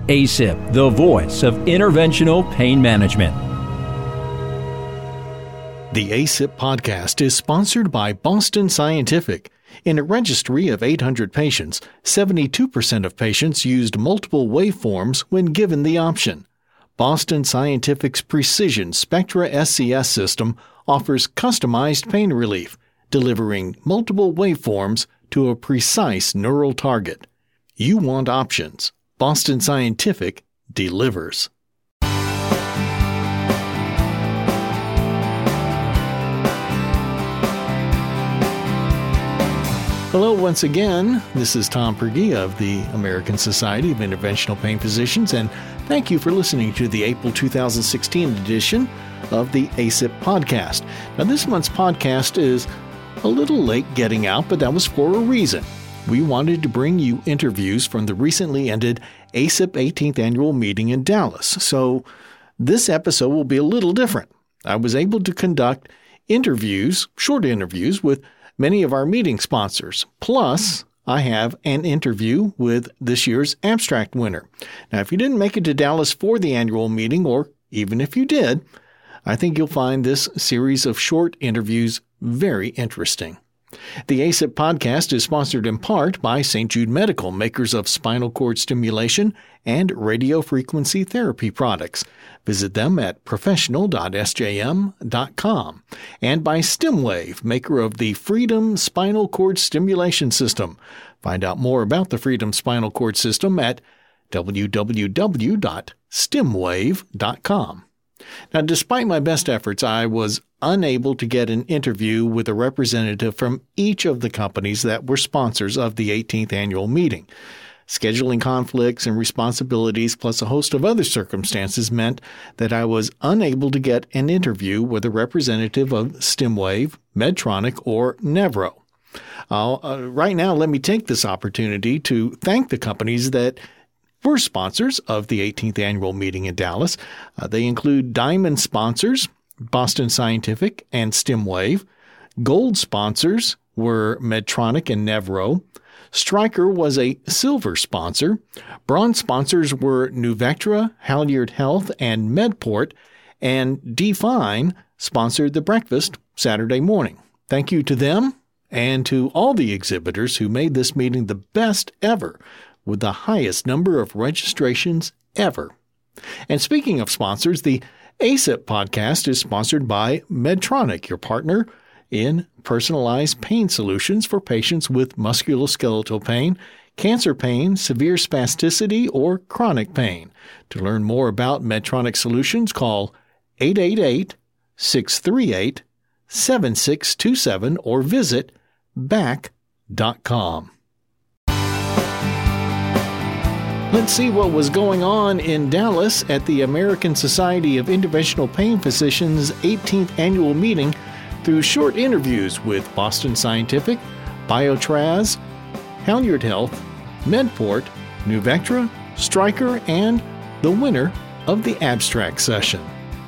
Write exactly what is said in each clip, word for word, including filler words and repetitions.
A S I P, the voice of interventional pain management. The A S I P podcast is sponsored by Boston Scientific. In a registry of eight hundred patients, seventy-two percent of patients used multiple waveforms when given the option. Boston Scientific's Precision Spectra S C S system offers customized pain relief, delivering multiple waveforms to a precise neural target. You want options. Boston Scientific delivers. Hello once again. This is Tom Pergy of the American Society of Interventional Pain Physicians, and thank you for listening to the April two thousand sixteen edition of the A S I P podcast. Now, this month's podcast is a little late getting out, but that was for a reason. We wanted to bring you interviews from the recently ended A S I P eighteenth Annual Meeting in Dallas, so this episode will be a little different. I was able to conduct interviews, short interviews, with many of our meeting sponsors. Plus, I have an interview with this year's abstract winner. Now, if you didn't make it to Dallas for the annual meeting, or even if you did, I think you'll find this series of short interviews very interesting. The A S I P podcast is sponsored in part by Saint Jude Medical, makers of spinal cord stimulation and radio frequency therapy products. Visit them at professional dot s j m dot com. And by StimWave, maker of the Freedom Spinal Cord Stimulation System. Find out more about the Freedom Spinal Cord System at w w w dot stimwave dot com. Now, despite my best efforts, I was unable to get an interview with a representative from each of the companies that were sponsors of the eighteenth annual meeting. Scheduling conflicts and responsibilities, plus a host of other circumstances, meant that I was unable to get an interview with a representative of StimWave, Medtronic, or Nevro. Uh, uh, right now, let me take this opportunity to thank the companies that were sponsors of the eighteenth annual meeting in Dallas. Uh, they include Diamond sponsors, Boston Scientific and StimWave. Gold sponsors were Medtronic and Nevro. Stryker was a silver sponsor. Bronze sponsors were Nuvectra, Halyard Health, and Medport. And Define sponsored the breakfast Saturday morning. Thank you to them and to all the exhibitors who made this meeting the best ever, with the highest number of registrations ever. And speaking of sponsors, the A S I P podcast is sponsored by Medtronic, your partner in personalized pain solutions for patients with musculoskeletal pain, cancer pain, severe spasticity, or chronic pain. To learn more about Medtronic solutions, call eight eight eight, six three eight, seven six two seven or visit back dot com. Let's see what was going on in Dallas at the American Society of Interventional Pain Physicians' eighteenth annual meeting through short interviews with Boston Scientific, BioTraz, Halyard Health, Medport, Nuvectra, Stryker, and the winner of the abstract session.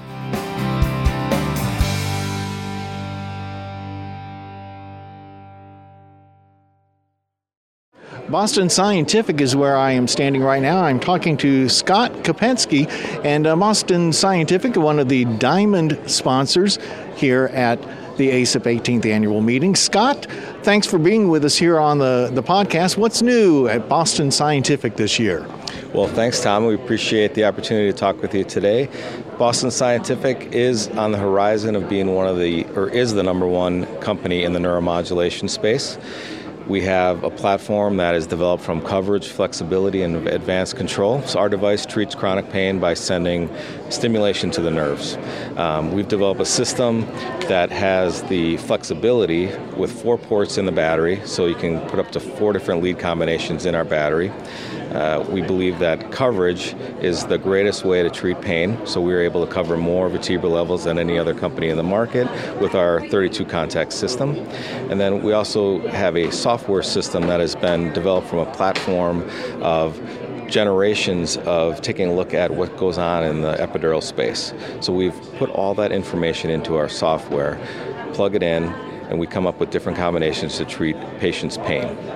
Boston Scientific is where I am standing right now. I'm talking to Scott Kopensky, and uh, Boston Scientific, one of the Diamond sponsors here at the A S I P eighteenth annual meeting. Scott, thanks for being with us here on the, the podcast. What's new at Boston Scientific this year? Well, thanks, Tom. We appreciate the opportunity to talk with you today. Boston Scientific is on the horizon of being one of the, or is the number one company in the neuromodulation space. We have a platform that is developed from coverage, flexibility, and advanced control. So our device treats chronic pain by sending stimulation to the nerves. Um, we've developed a system that has the flexibility with four ports in the battery, so you can put up to four different lead combinations in our battery. Uh, we believe that coverage is the greatest way to treat pain, so we're able to cover more vertebral levels than any other company in the market with our thirty-two contact system. And then we also have a software system that has been developed from a platform of generations of taking a look at what goes on in the epidural space. So we've put all that information into our software, plug it in, and we come up with different combinations to treat patients' pain.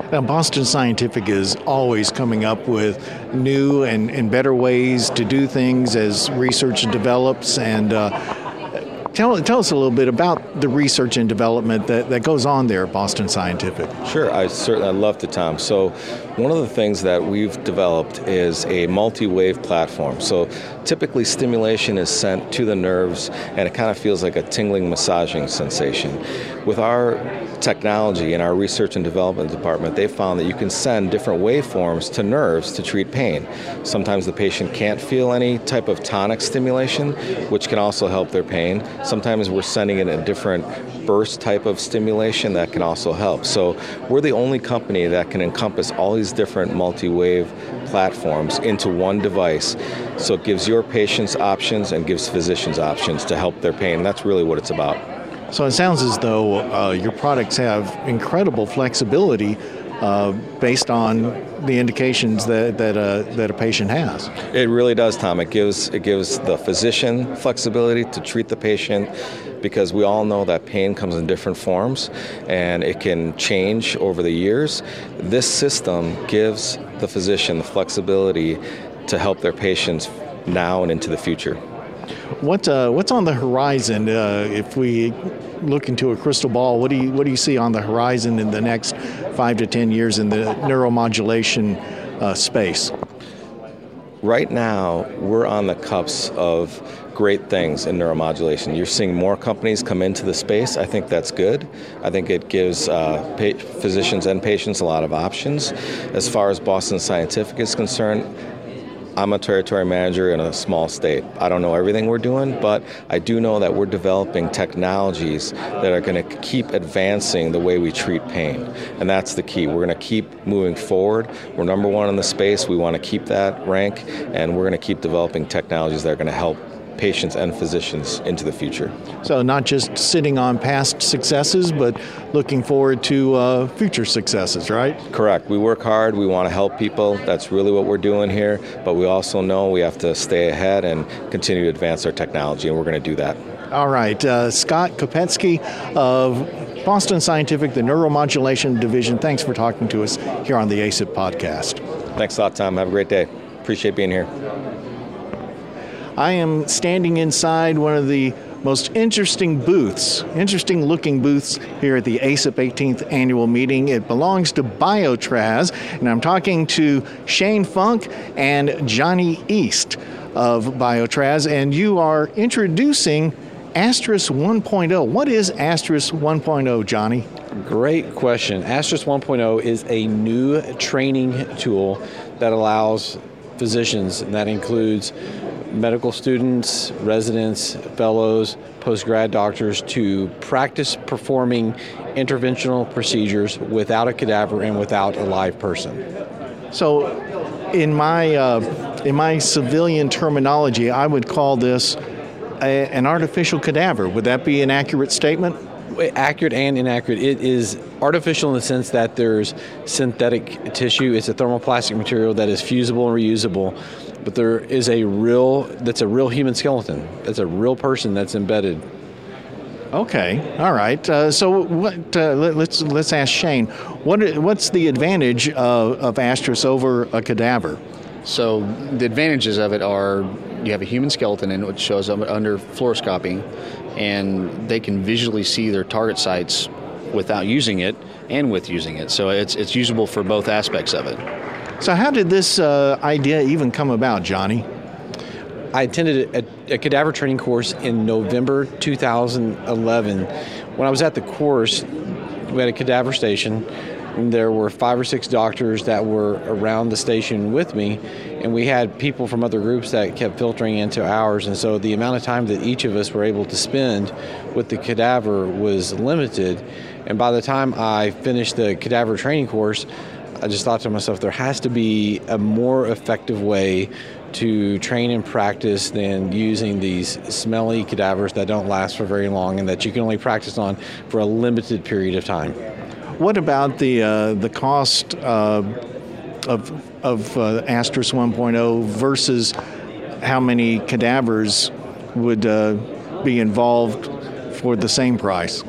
Now, Boston Scientific is always coming up with new and, and better ways to do things as research develops. And uh, tell, tell us a little bit about the research and development that, that goes on there at Boston Scientific. Sure, I certainly I'd love to, Tom. So one of the things that we've developed is a multi-wave platform. So typically stimulation is sent to the nerves, and it kind of feels like a tingling, massaging sensation. With our technology in our research and development department, they found that you can send different waveforms to nerves to treat pain. Sometimes the patient can't feel any type of tonic stimulation, which can also help their pain. Sometimes we're sending in a different burst type of stimulation that can also help. So we're the only company that can encompass all these different multi-wave platforms into one device. So it gives your patients options and gives physicians options to help their pain. That's really what it's about. So it sounds as though uh, your products have incredible flexibility uh, based on the indications that that, uh, that a patient has. It really does, Tom. It gives it gives the physician flexibility to treat the patient, because we all know that pain comes in different forms and it can change over the years. This system gives the physician the flexibility to help their patients now and into the future. What uh, what's on the horizon? Uh, if we look into a crystal ball, what do you what do you see on the horizon in the next five to ten years in the neuromodulation uh, space? Right now, we're on the cusp of great things in neuromodulation. You're seeing more companies come into the space. I think that's good. I think it gives uh, pa- physicians and patients a lot of options. As far as Boston Scientific is concerned, I'm a territory manager in a small state. I don't know everything we're doing, but I do know that we're developing technologies that are going to keep advancing the way we treat pain. And that's the key. We're going to keep moving forward. We're number one in the space. We want to keep that rank, and we're going to keep developing technologies that are going to help patients and physicians into the future. So not just sitting on past successes, but looking forward to uh, future successes, right? Correct. We work hard. We want to help people. That's really what we're doing here. But we also know we have to stay ahead and continue to advance our technology, and we're going to do that. All right. Uh, Scott Kopetsky of Boston Scientific, the Neuromodulation Division, thanks for talking to us here on the A C I P podcast. Thanks a lot, Tom. Have a great day. Appreciate being here. I am standing inside one of the most interesting booths, interesting looking booths here at the A C I P eighteenth annual meeting. It belongs to BioTraz, and I'm talking to Shane Funk and Johnny East of BioTraz, and you are introducing Astris one point oh. What is Astris one point oh, Johnny? Great question. Astris one point oh is a new training tool that allows physicians, and that includes medical students, residents, fellows, post-grad doctors, to practice performing interventional procedures without a cadaver and without a live person. So in my uh, in my civilian terminology, I would call this a, an artificial cadaver. Would that be an accurate statement? Accurate and inaccurate. It is artificial in the sense that there's synthetic tissue. It's a thermoplastic material that is fusible and reusable. But there is a real, that's a real human skeleton. That's a real person that's embedded. Okay, all right. Uh, so what? Uh, let, let's let's ask Shane. What what's the advantage of, of Astris over a cadaver? So the advantages of it are you have a human skeleton in it, which shows up under fluoroscopy, and they can visually see their target sites without using it and with using it. So it's it's usable for both aspects of it. So how did this uh, idea even come about, Johnny? I attended a, a cadaver training course in November two thousand eleven. When I was at the course, we had a cadaver station, and there were five or six doctors that were around the station with me, and we had people from other groups that kept filtering into ours, and so the amount of time that each of us were able to spend with the cadaver was limited. And by the time I finished the cadaver training course, I just thought to myself, there has to be a more effective way to train and practice than using these smelly cadavers that don't last for very long and that you can only practice on for a limited period of time. What about the uh, the cost uh, of of uh, Astris one point oh versus how many cadavers would uh, be involved for the same price?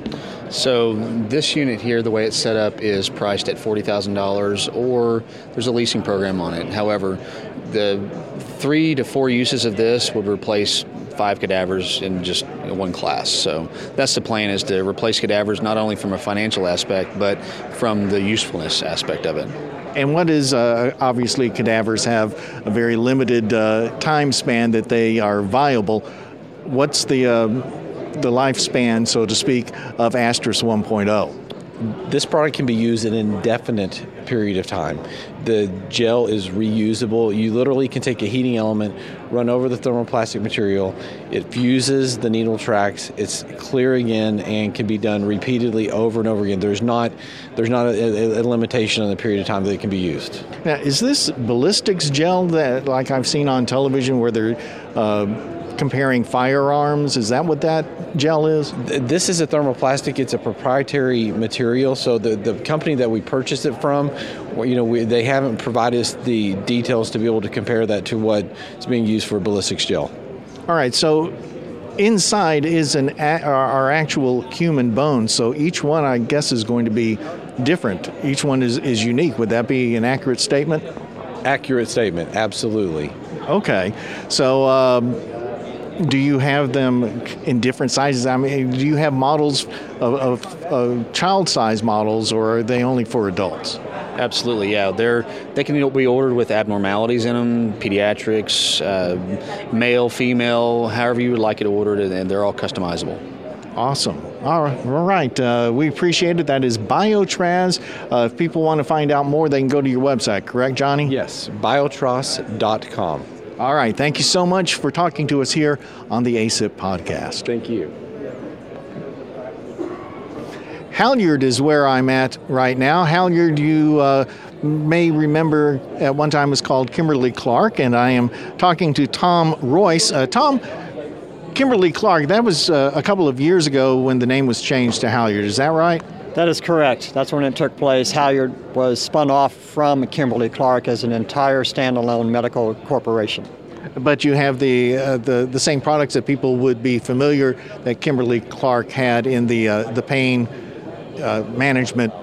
So this unit here, the way it's set up, is priced at forty thousand dollars, or there's a leasing program on it. However, the three to four uses of this would replace five cadavers in just one class. So that's the plan, is to replace cadavers not only from a financial aspect, but from the usefulness aspect of it. And what is, uh, obviously, cadavers have a very limited uh, time span that they are viable. What's the uh, the lifespan, so to speak, of Astris one point oh? This product can be used an indefinite period of time. The gel is reusable. You literally can take a heating element, run over the thermoplastic material, it fuses the needle tracks, it's clear again, and can be done repeatedly over and over again. There's not there's not a, a limitation on the period of time that it can be used. Now, is this ballistics gel that, like I've seen on television, where they're uh, comparing firearms? Is that what that gel is? This is a thermoplastic. It's a proprietary material. So the, the company that we purchased it from, you know, we, they haven't provided us the details to be able to compare that to what is being used for ballistics gel. All right. So inside is an a, our actual human bones. So each one, I guess, is going to be different. Each one is, is unique. Would that be an accurate statement? Accurate statement. Absolutely. Okay. So, um, do you have them in different sizes? I mean, do you have models of, of, of child-size models, or are they only for adults? Absolutely, yeah. They're they can be ordered with abnormalities in them, pediatrics, uh, male, female, however you would like it ordered, and they're all customizable. Awesome. All right. All right. Uh, we appreciate it. That is Biotraz. Uh, if people want to find out more, they can go to your website, correct, Johnny? Yes, biotras dot com. All right. Thank you so much for talking to us here on the A S I P podcast. Thank you. Halyard is where I'm at right now. Halyard, you uh, may remember at one time was called Kimberly-Clark, and I am talking to Tom Royce. Uh, Tom, Kimberly-Clark, that was uh, a couple of years ago when the name was changed to Halyard. Is that right? That is correct. That's when it took place. Halyard was spun off from Kimberly-Clark as an entire standalone medical corporation. But you have the uh, the the same products that people would be familiar that Kimberly-Clark had in the uh, the pain uh, management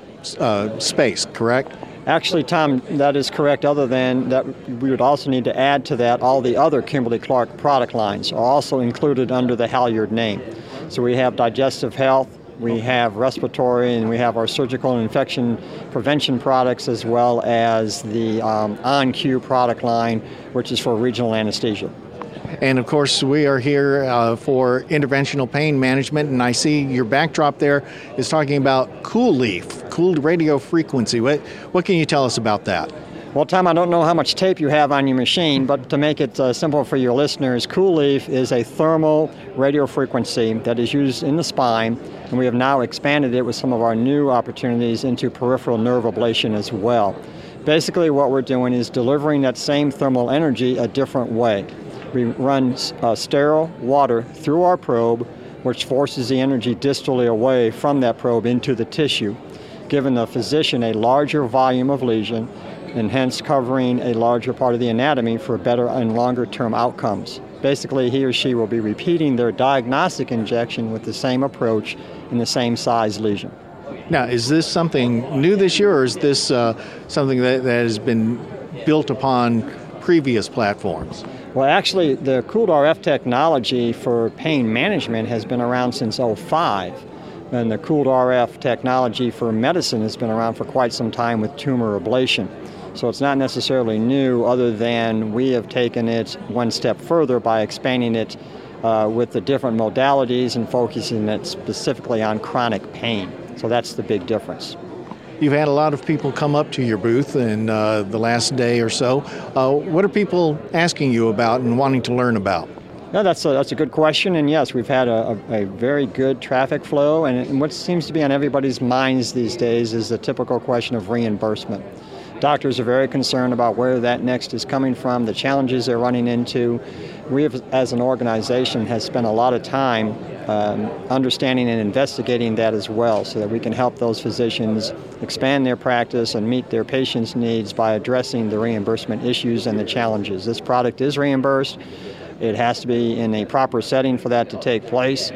uh, space, correct? Actually, Tom, that is correct. Other than that, we would also need to add to that all the other Kimberly-Clark product lines are also included under the Halyard name. So we have digestive health, we have respiratory, and we have our surgical and infection prevention products, as well as the um, OnQ product line, which is for regional anesthesia. And of course, we are here uh, for interventional pain management, and I see your backdrop there is talking about COOLIEF, cooled radio frequency. What, what can you tell us about that? Well, Tom, I don't know how much tape you have on your machine, but to make it uh, simple for your listeners, COOLIEF is a thermal radio frequency that is used in the spine, and we have now expanded it with some of our new opportunities into peripheral nerve ablation as well. Basically, what we're doing is delivering that same thermal energy a different way. We run uh, sterile water through our probe, which forces the energy distally away from that probe into the tissue, giving the physician a larger volume of lesion, and hence covering a larger part of the anatomy for better and longer-term outcomes. Basically, he or she will be repeating their diagnostic injection with the same approach in the same size lesion. Now, is this something new this year, or is this uh, something that, that has been built upon previous platforms? Well, actually, the Cooled R F technology for pain management has been around since oh five. And the Cooled R F technology for medicine has been around for quite some time with tumor ablation. So it's not necessarily new, other than we have taken it one step further by expanding it uh, with the different modalities and focusing it specifically on chronic pain. So that's the big difference. You've had a lot of people come up to your booth in uh, the last day or so. Uh, what are people asking you about and wanting to learn about? No, that's a, that's a good question, and yes, we've had a, a, a very good traffic flow, and, and what seems to be on everybody's minds these days is the typical question of reimbursement. Doctors are very concerned about where that next is coming from, the challenges they're running into. We, have, as an organization, has spent a lot of time um, understanding and investigating that as well, so that we can help those physicians expand their practice and meet their patients' needs by addressing the reimbursement issues and the challenges. This product is reimbursed. It has to be in a proper setting for that to take place.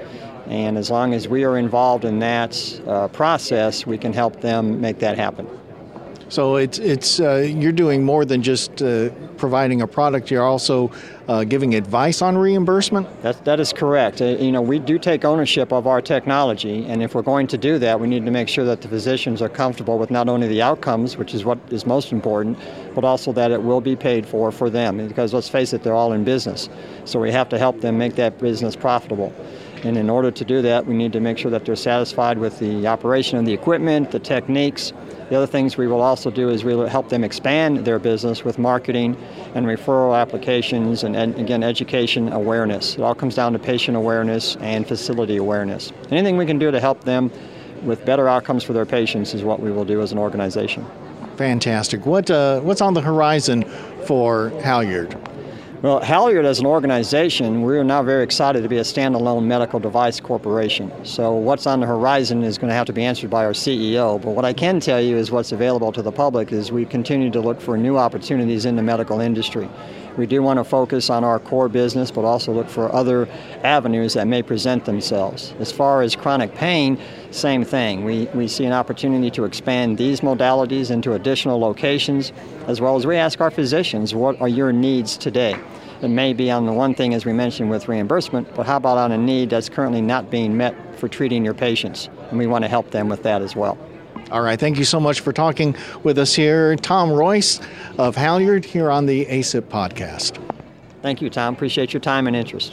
And as long as we are involved in that uh, process, we can help them make that happen. So it's it's uh, you're doing more than just uh, providing a product. You're also uh, giving advice on reimbursement? That, that is correct. Uh, you know, we do take ownership of our technology, and if we're going to do that, we need to make sure that the physicians are comfortable with not only the outcomes, which is what is most important, but also that it will be paid for for them. Because let's face it, they're all in business. So we have to help them make that business profitable. And in order to do that, we need to make sure that they're satisfied with the operation of the equipment, the techniques. The other things we will also do is we'll help them expand their business with marketing and referral applications and, and again, education awareness. It all comes down to patient awareness and facility awareness. Anything we can do to help them with better outcomes for their patients is what we will do as an organization. Fantastic. What uh, what's on the horizon for Halyard? Well, Halyard as an organization, we are now very excited to be a standalone medical device corporation. So what's on the horizon is going to have to be answered by our C E O. But what I can tell you is what's available to the public is we continue to look for new opportunities in the medical industry. We do want to focus on our core business, but also look for other avenues that may present themselves. As far as chronic pain, same thing. We, we see an opportunity to expand these modalities into additional locations, as well as we ask our physicians, what are your needs today? It may be on the one thing, as we mentioned, with reimbursement, but how about on a need that's currently not being met for treating your patients? And we want to help them with that as well. All right. Thank you so much for talking with us here. Tom Royce of Halyard here on the A S I P podcast. Thank you, Tom. Appreciate your time and interest.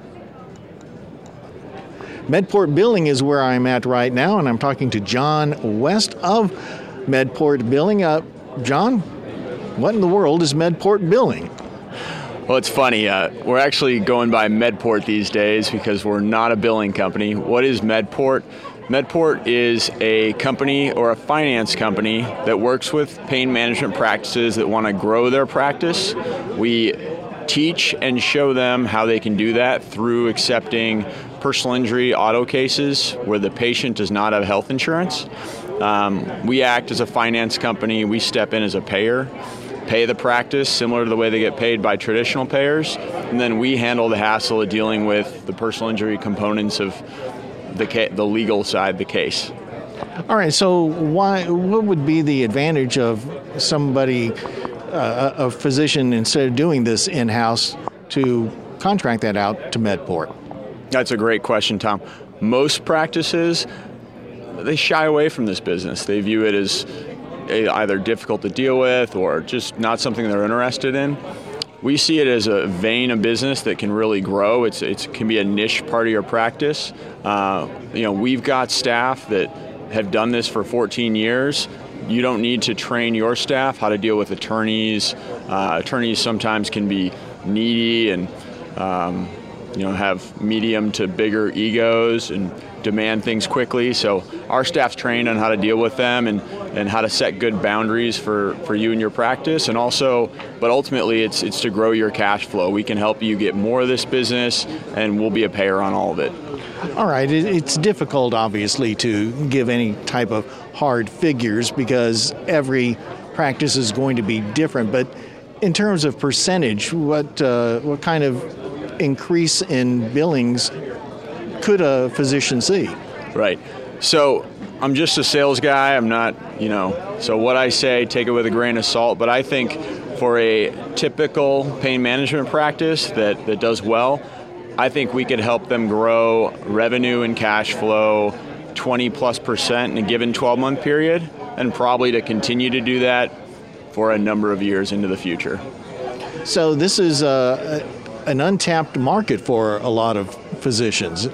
Medport Billing is where I'm at right now, and I'm talking to John West of Medport Billing. Uh, John, what in the world is Medport Billing? Well, it's funny. Uh, we're actually going by Medport these days because we're not a billing company. What is Medport? Medport is a company or a finance company that works with pain management practices that want to grow their practice. We teach and show them how they can do that through accepting personal injury auto cases where the patient does not have health insurance. Um, we act as a finance company. We step in as a payer, pay the practice similar to the way they get paid by traditional payers, and then we handle the hassle of dealing with the personal injury components of the ca- the legal side of the case. All right, so why? What would be the advantage of somebody, uh, a physician, instead of doing this in-house, to contract that out to Medport? That's a great question, Tom. Most practices, they shy away from this business. They view it as either difficult to deal with or just not something they're interested in. We see it as a vein of business that can really grow. It's it can be a niche part of your practice. Uh, you know, we've got staff that have done this for fourteen years. You don't need to train your staff how to deal with attorneys. Uh, attorneys sometimes can be needy and um, you know have medium to bigger egos and demand things quickly. So our staff's trained on how to deal with them and, and how to set good boundaries for, for you and your practice. And also, but ultimately it's it's to grow your cash flow. We can help you get more of this business and we'll be a payer on all of it. All right. It's difficult, obviously, to give any type of hard figures because every practice is going to be different. But in terms of percentage, what uh, what kind of increase in billings could a physician see? Right. So I'm just a sales guy. I'm not, you know, so what I say, take it with a grain of salt. But I think for a typical pain management practice that, that does well, I think we could help them grow revenue and cash flow twenty plus percent in a given twelve month period, and probably to continue to do that for a number of years into the future. So this is a, an untapped market for a lot of physicians.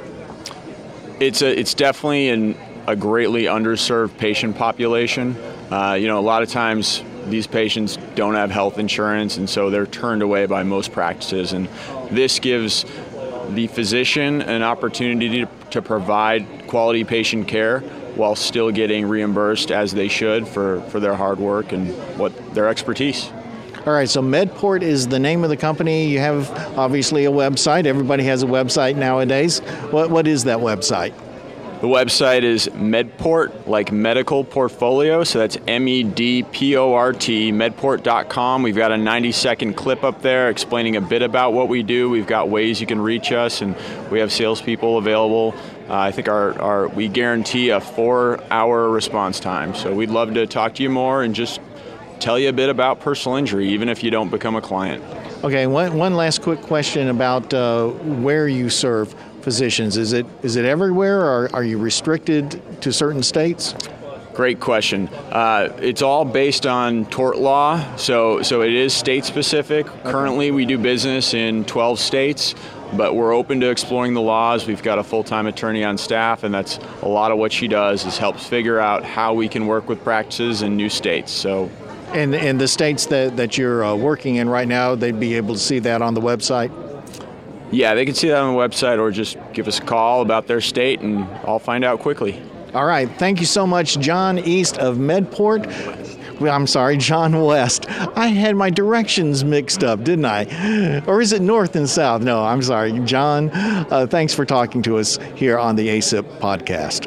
It's a, it's definitely an, a greatly underserved patient population. Uh, you know, a lot of times these patients don't have health insurance, and so they're turned away by most practices. And this gives the physician an opportunity to, to provide quality patient care while still getting reimbursed as they should for, for their hard work and what their expertise. All right, so Medport is the name of the company. You have obviously a website. Everybody has a website nowadays. What What is that website? The website is Medport, like medical portfolio, so that's M E D P O R T, medport dot com. We've got a ninety-second clip up there explaining a bit about what we do. We've got ways you can reach us, and we have salespeople available. Uh, I think our, our we guarantee a four-hour response time, so we'd love to talk to you more and just tell you a bit about personal injury, even if you don't become a client. Okay, one, one last quick question about uh, where you serve physicians. Is it is it everywhere, or are you restricted to certain states? Great question. Uh, it's all based on tort law, so so it is state specific. Currently, we do business in twelve states, but we're open to exploring the laws. We've got a full-time attorney on staff, and that's a lot of what she does is helps figure out how we can work with practices in new states. So. And and the states that, that you're uh, working in right now, they'd be able to see that on the website? Yeah, they can see that on the website, or just give us a call about their state, and I'll find out quickly. All right. Thank you so much, John East of Medport. Well, I'm sorry, John West. I had my directions mixed up, didn't I? Or is it north and south? No, I'm sorry. John, uh, thanks for talking to us here on the A S I P podcast.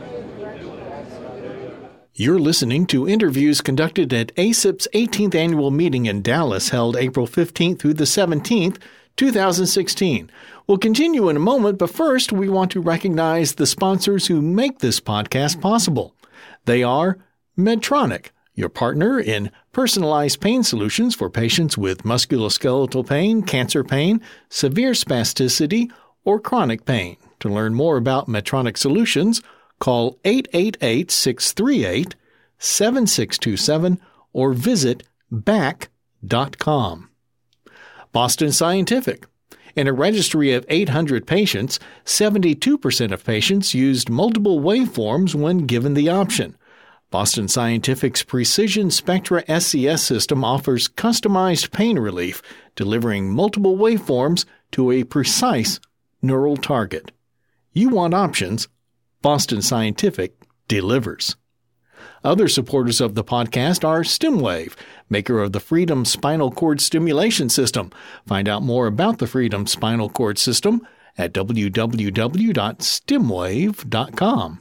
You're listening to interviews conducted at A S I P's eighteenth annual meeting in Dallas, held April fifteenth through the seventeenth, two thousand sixteen. We'll continue in a moment, but first we want to recognize the sponsors who make this podcast possible. They are Medtronic, your partner in personalized pain solutions for patients with musculoskeletal pain, cancer pain, severe spasticity, or chronic pain. To learn more about Medtronic solutions, call eight eight eight, six three eight, seven six two seven or visit back dot com. Boston Scientific. In a registry of eight hundred patients, seventy-two percent of patients used multiple waveforms when given the option. Boston Scientific's Precision Spectra S C S system offers customized pain relief, delivering multiple waveforms to a precise neural target. You want options? Boston Scientific delivers. Other supporters of the podcast are StimWave, maker of the Freedom Spinal Cord Stimulation System. Find out more about the Freedom Spinal Cord System at w w w dot stimwave dot com.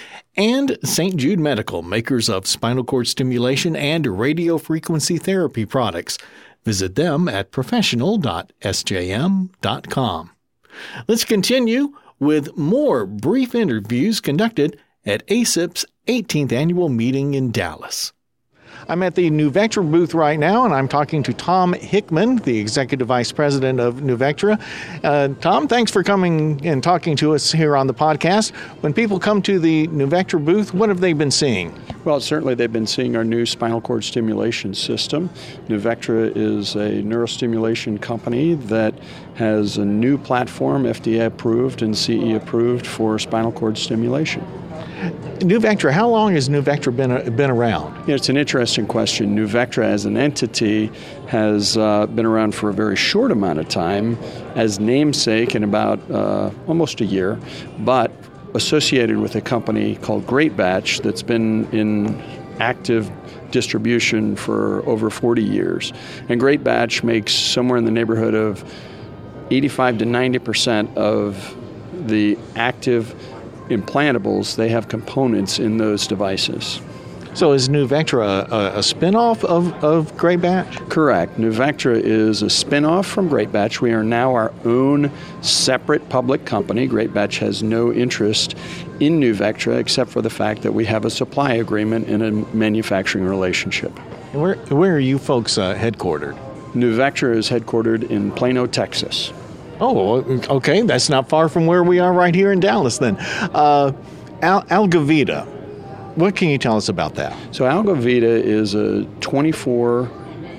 And Saint Jude Medical, makers of spinal cord stimulation and radiofrequency therapy products. Visit them at professional dot s j m dot com. Let's continue with more brief interviews conducted at A S I P's eighteenth annual meeting in Dallas. I'm at the Nuvectra booth right now, and I'm talking to Tom Hickman, the Executive Vice President of Nuvectra. Uh, Tom, thanks for coming and talking to us here on the podcast. When people come to the Nuvectra booth, what have they been seeing? Well, certainly they've been seeing our new spinal cord stimulation system. Nuvectra is a neurostimulation company that has a new platform, F D A approved and C E approved for spinal cord stimulation. Nuvectra, how long has Nuvectra been been around? Yeah, it's an interesting question. Nuvectra as an entity has uh, been around for a very short amount of time as namesake in about uh, almost a year, but associated with a company called Great Batch that's been in active distribution for over forty years. And Great Batch makes somewhere in the neighborhood of eighty-five to ninety percent of the active implantables. They have components in those devices. So is Nuvectra a, a spin-off of, of Great Batch? Correct. Nuvectra is a spin-off from Great Batch. We are now our own separate public company. Great Batch has no interest in Nuvectra except for the fact that we have a supply agreement and a manufacturing relationship. Where, where are you folks uh, headquartered? Nuvectra is headquartered in Plano, Texas. Oh, okay. That's not far from where we are right here in Dallas then. Uh, Al- Algavita, what can you tell us about that? So Algavita is a twenty-four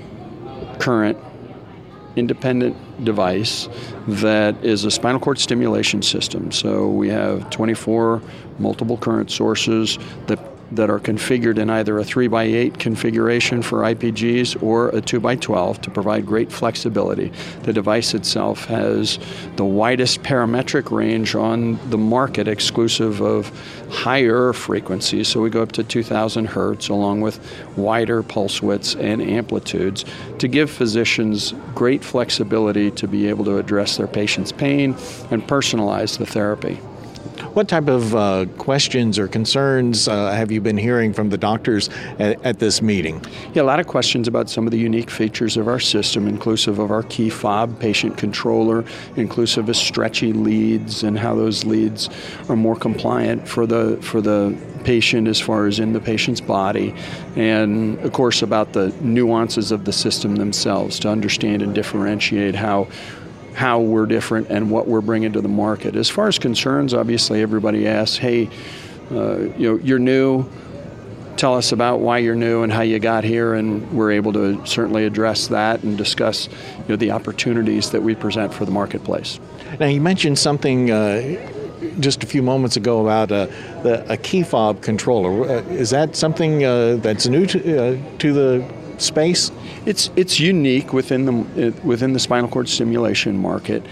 current independent device that is a spinal cord stimulation system. So we have twenty-four multiple current sources that that are configured in either a three by eight configuration for I P Gs or a two by twelve to provide great flexibility. The device itself has the widest parametric range on the market, exclusive of higher frequencies. So we go up to two thousand hertz, along with wider pulse widths and amplitudes to give physicians great flexibility to be able to address their patient's pain and personalize the therapy. what type of uh, questions or concerns uh, have you been hearing from the doctors at, at this meeting? Yeah, a lot of questions about some of the unique features of our system, inclusive of our key fob patient controller, inclusive of stretchy leads and how those leads are more compliant for the for the patient as far as in the patient's body, and of course about the nuances of the system themselves to understand and differentiate how how we're different and what we're bringing to the market. As far as concerns, obviously everybody asks, hey, uh, you know, you're new, tell us about why you're new and how you got here, and we're able to certainly address that and discuss, you know, the opportunities that we present for the marketplace. Now, you mentioned something uh, just a few moments ago about uh, the, a key fob controller. Uh, is that something uh, that's new to, uh, to the space? It's it's unique within the within the spinal cord stimulation market,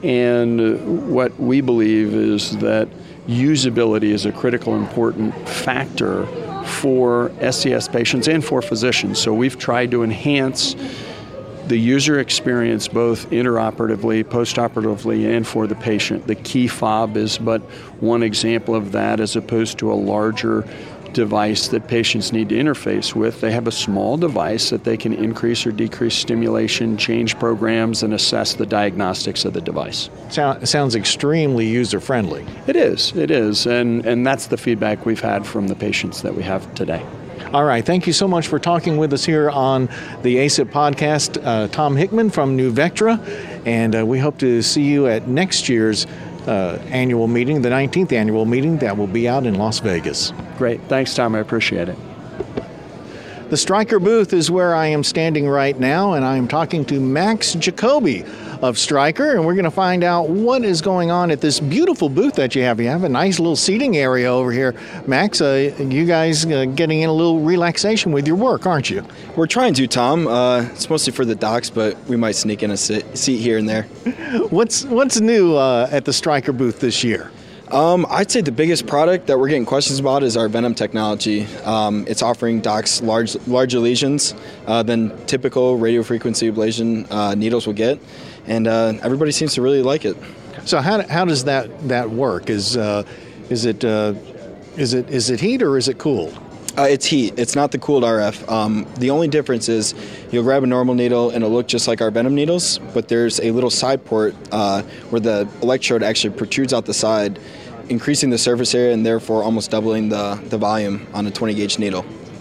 and what we believe is that usability is a critical important factor for S C S patients and for physicians. So we've tried to enhance the user experience both intraoperatively, postoperatively, and for the patient. The key fob is but one example of that, as opposed to a larger device that patients need to interface with. They have a small device that they can increase or decrease stimulation, change programs, and assess the diagnostics of the device. Sound, sounds extremely user-friendly. It is, it is, and, and that's the feedback we've had from the patients that we have today. All right, thank you so much for talking with us here on the A S I P podcast. Uh, Tom Hickman from Nuvectra, and uh, we hope to see you at next year's Uh, annual meeting, the nineteenth annual meeting that will be out in Las Vegas. Great. Thanks, Tom. I appreciate it. The Stryker booth is where I am standing right now, and I am talking to Max Jacoby of Stryker, and we're going to find out what is going on at this beautiful booth that you have. You have a nice little seating area over here. Max, uh, you guys uh, getting in a little relaxation with your work, aren't you? We're trying to, Tom. Uh, it's mostly for the docs, but we might sneak in a sit, seat here and there. What's what's new uh, at the Stryker booth this year? Um, I'd say the biggest product that we're getting questions about is our Venom technology. Um, it's offering docs large, larger lesions uh, than typical radiofrequency ablation uh, needles will get, and uh, everybody seems to really like it. So how how does that, that work? Is uh, is it uh, is it is it heat or is it cooled? Uh, it's heat. It's not the cooled R F. Um, the only difference is you'll grab a normal needle and it'll look just like our Venom needles, but there's a little side port uh, where the electrode actually protrudes out the side, increasing the surface area and therefore almost doubling the, the volume on a twenty gauge needle.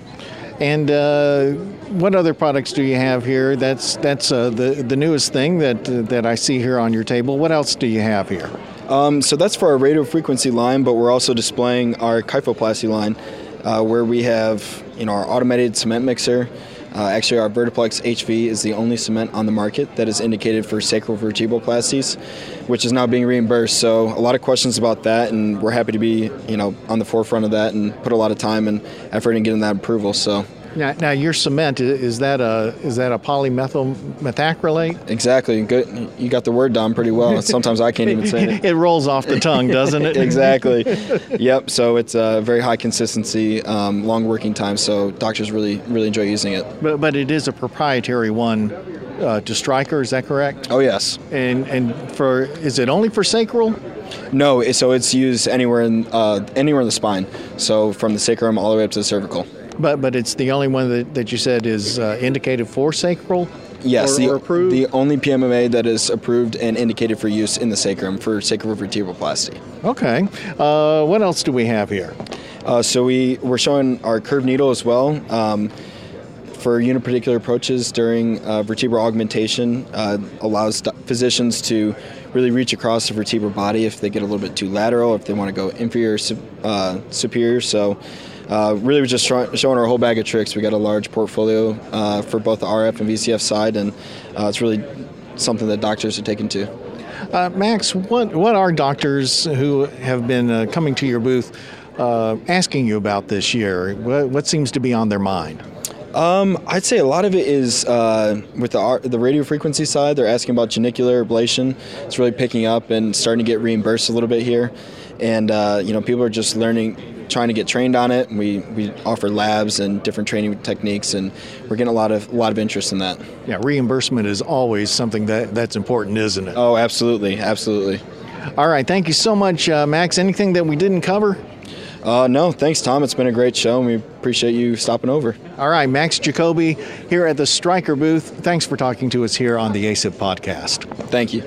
And uh, what other products do you have here? That's that's uh, the the newest thing that uh, that I see here on your table. What else do you have here? Um, so that's for our radiofrequency line, but we're also displaying our kyphoplasty line, uh, where we have you know our automated cement mixer. Uh, actually, our Vertiplex H V is the only cement on the market that is indicated for sacral vertebroplasties, which is now being reimbursed. So a lot of questions about that, and we're happy to be, you know, on the forefront of that and put a lot of time and effort in getting that approval. So. Now, now your cement, is that a is that a polymethyl methacrylate? Exactly. Good. You got the word down pretty well. Sometimes I can't even say it. It rolls off the tongue, doesn't it? Exactly. Yep. So it's a very high consistency, um, long working time. So doctors really really enjoy using it. But but it is a proprietary one uh, to Stryker. Is that correct? Oh yes. And and for is it only for sacral? No. So it's used anywhere in uh, anywhere in the spine. So from the sacrum all the way up to the cervical. But but it's the only one that, that you said is uh, indicated for sacral? Yes, or, the, or approved? the only P M M A that is approved and indicated for use in the sacrum for sacral vertebroplasty. Okay. Uh, what else do we have here? Uh, so we, we're showing our curved needle as well. Um, for uniparticular approaches during uh, vertebral augmentation, uh, allows st- physicians to really reach across the vertebral body if they get a little bit too lateral, if they want to go inferior, uh, superior. So Uh, really, we're just try- showing our whole bag of tricks. We got a large portfolio uh, for both the R F and V C F side, and uh, it's really something that doctors are taking to. Uh, Max, what what are doctors who have been uh, coming to your booth uh, asking you about this year? What, what seems to be on their mind? Um, I'd say a lot of it is uh, with the R- the radio frequency side. They're asking about genicular ablation. It's really picking up and starting to get reimbursed a little bit here, and uh, you know, people are just learning. Trying to get trained on it. We we offer labs and different training techniques, and we're getting a lot of a lot of interest in that. Yeah, reimbursement is always something that that's important, isn't it? Oh, absolutely, absolutely. All right. Thank you so much, uh, Max. Anything that we didn't cover? Uh, no, thanks, Tom. It's been a great show, and we appreciate you stopping over. All right. Max Jacoby here at the Stryker booth. Thanks for talking to us here on the A S I P podcast. Thank you.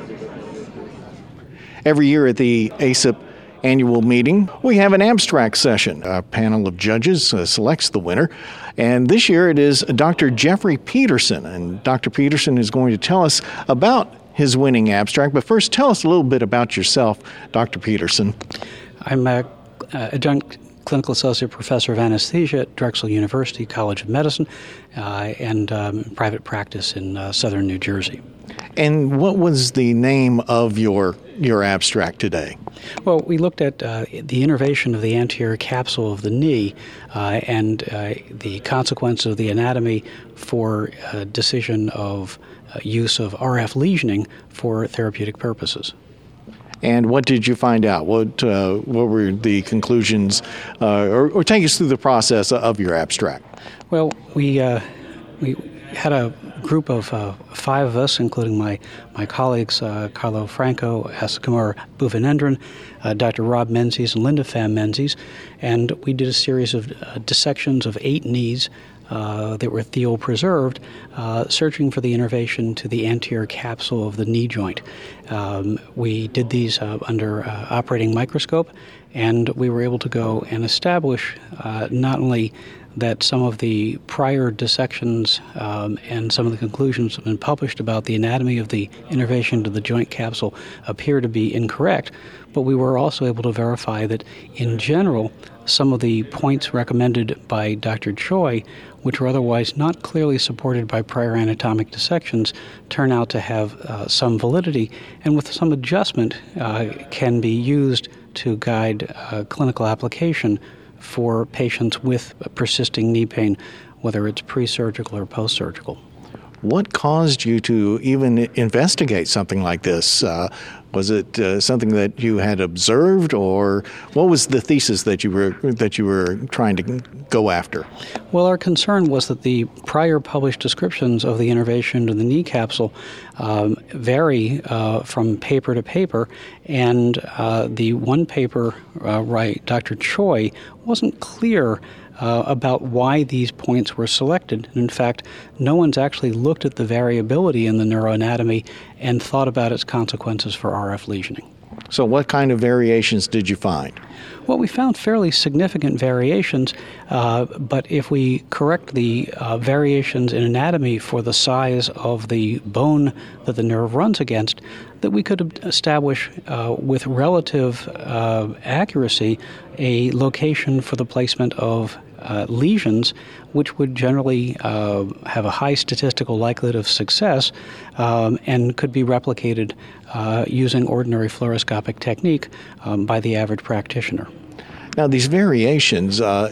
Every year at the A S I P annual meeting, we have an abstract session. A panel of judges uh, selects the winner. And this year it is Doctor Jeffrey Peterson. And Doctor Peterson is going to tell us about his winning abstract. But first, tell us a little bit about yourself, Doctor Peterson. I'm a uh, adjunct clinical associate professor of anesthesia at Drexel University College of Medicine uh, and um, private practice in uh, southern New Jersey. And what was the name of your your abstract today? Well, we looked at uh, the innervation of the anterior capsule of the knee uh, and uh, the consequence of the anatomy for uh, decision of uh, use of R F lesioning for therapeutic purposes. And what did you find out? What uh, what were the conclusions, uh, or, or take us through the process of your abstract? Well, we uh, we had a group of uh, five of us, including my my colleagues uh, Carlo Franco, Asakumar Bhuvanendran, uh, Doctor Rob Menzies, and Linda Pham Menzies, and we did a series of uh, dissections of eight knees Uh, that were thiol preserved, uh, searching for the innervation to the anterior capsule of the knee joint. Um, we did these uh, under uh, operating microscope, and we were able to go and establish uh, not only that some of the prior dissections um, and some of the conclusions have been published about the anatomy of the innervation to the joint capsule appear to be incorrect, but we were also able to verify that in general, some of the points recommended by Doctor Choi, which were otherwise not clearly supported by prior anatomic dissections, turn out to have uh, some validity, and with some adjustment uh, can be used to guide uh, clinical application for patients with persisting knee pain, whether it's pre-surgical or post-surgical. What caused you to even investigate something like this? Uh, was it uh, something that you had observed, or what was the thesis that you were that you were trying to go after? Well, our concern was that the prior published descriptions of the innervation to the knee capsule um, vary uh, from paper to paper, and uh, the one paper, uh, right, Doctor Choi, wasn't clear Uh, about why these points were selected. In fact, no one's actually looked at the variability in the neuroanatomy and thought about its consequences for R F lesioning. So what kind of variations did you find? Well, we found fairly significant variations, uh, but if we correct the uh, variations in anatomy for the size of the bone that the nerve runs against, that we could establish uh, with relative uh, accuracy a location for the placement of uh, lesions, which would generally uh, have a high statistical likelihood of success um, and could be replicated uh, using ordinary fluoroscopic technique um, by the average practitioner. Now, these variations, uh,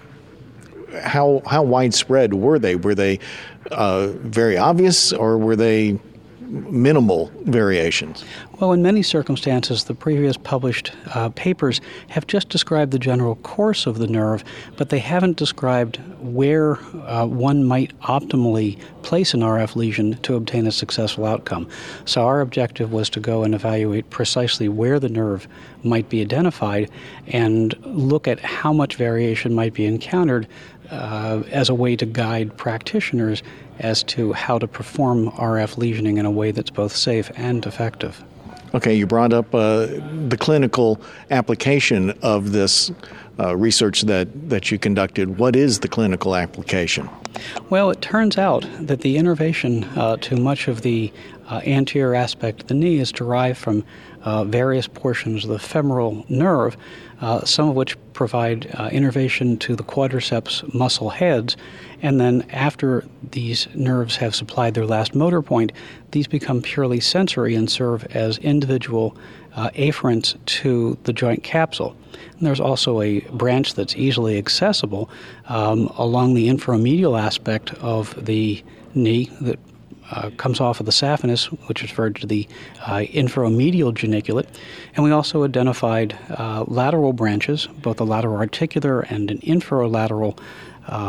how how widespread were they? Were they uh, very obvious, or were they minimal variations? Well, in many circumstances, the previous published uh, papers have just described the general course of the nerve, but they haven't described where uh, one might optimally place an R F lesion to obtain a successful outcome. So our objective was to go and evaluate precisely where the nerve might be identified and look at how much variation might be encountered uh, as a way to guide practitioners as to how to perform R F lesioning in a way that's both safe and effective. Okay, you brought up uh, the clinical application of this uh, research that, that you conducted. What is the clinical application? Well, it turns out that the innervation uh, to much of the uh, anterior aspect of the knee is derived from uh, various portions of the femoral nerve, uh, some of which provide uh, innervation to the quadriceps muscle heads. And then after these nerves have supplied their last motor point, these become purely sensory and serve as individual uh, afferents to the joint capsule. And there's also a branch that's easily accessible um, along the inframedial aspect of the knee that uh, comes off of the saphenous, which is referred to the uh, inframedial geniculate. And we also identified uh, lateral branches, both a lateral articular and an infralateral uh,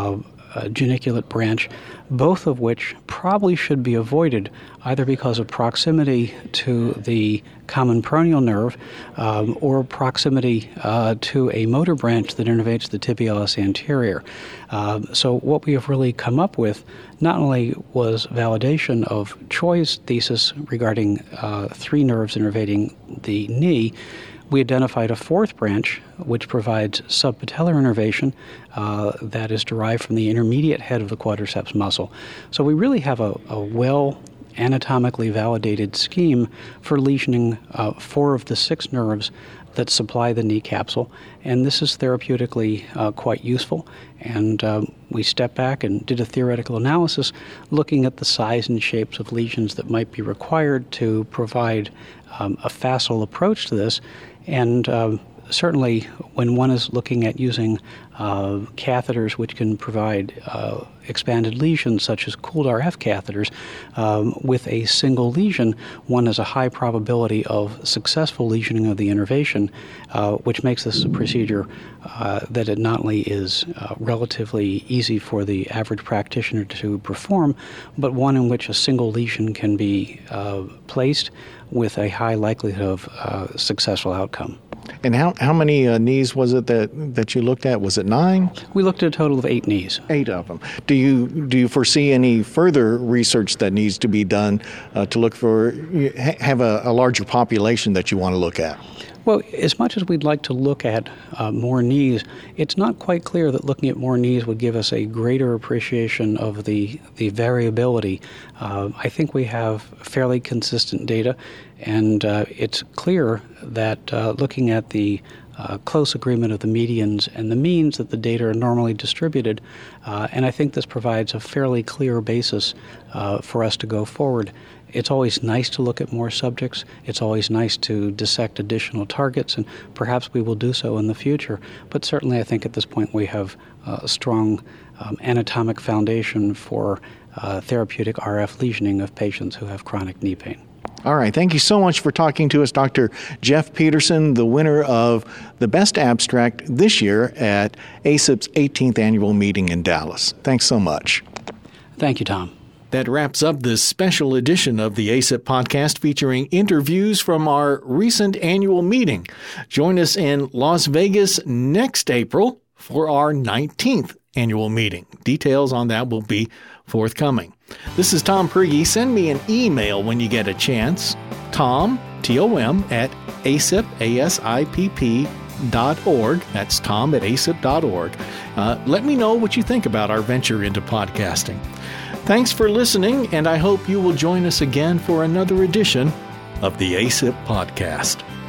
a geniculate branch, both of which probably should be avoided either because of proximity to the common peroneal nerve um, or proximity uh, to a motor branch that innervates the tibialis anterior. Uh, so what we have really come up with not only was validation of Choi's thesis regarding uh, three nerves innervating the knee, we identified a fourth branch, which provides subpatellar innervation uh, that is derived from the intermediate head of the quadriceps muscle. So we really have a, a well anatomically validated scheme for lesioning uh, four of the six nerves that supply the knee capsule, and this is therapeutically uh, quite useful. And um, we stepped back and did a theoretical analysis looking at the size and shapes of lesions that might be required to provide um, a facile approach to this. And um, certainly when one is looking at using uh, catheters which can provide uh, expanded lesions, such as cooled R F catheters, um, with a single lesion, one has a high probability of successful lesioning of the innervation, uh, which makes this a procedure uh, that it not only is uh, relatively easy for the average practitioner to perform, but one in which a single lesion can be uh, placed with a high likelihood of uh, successful outcome. And how, how many uh, knees was it that, that you looked at? Was it nine? We looked at a total of eight knees. Eight of them. Do you do you foresee any further research that needs to be done uh, to look for, have a, a larger population that you want to look at? Well, as much as we'd like to look at uh, more knees, it's not quite clear that looking at more knees would give us a greater appreciation of the, the variability. Uh, I think we have fairly consistent data, and uh, it's clear that uh, looking at the uh, close agreement of the medians and the means, that the data are normally distributed, uh, and I think this provides a fairly clear basis uh, for us to go forward. It's always nice to look at more subjects. It's always nice to dissect additional targets, and perhaps we will do so in the future. But certainly I think at this point we have a strong um, anatomic foundation for uh, therapeutic R F lesioning of patients who have chronic knee pain. All right. Thank you so much for talking to us, Doctor Jeff Peterson, the winner of the Best Abstract this year at A S I P's eighteenth Annual Meeting in Dallas. Thanks so much. Thank you, Tom. That wraps up this special edition of the A S I P podcast featuring interviews from our recent annual meeting. Join us in Las Vegas next April for our nineteenth annual meeting. Details on that will be forthcoming. This is Tom Prigge. Send me an email when you get a chance. Tom, T O M, at A S I P, A S I P P, dot org. That's Tom at A S I P dot org. Uh, let me know what you think about our venture into podcasting. Thanks for listening, and I hope you will join us again for another edition of the A S I P Podcast.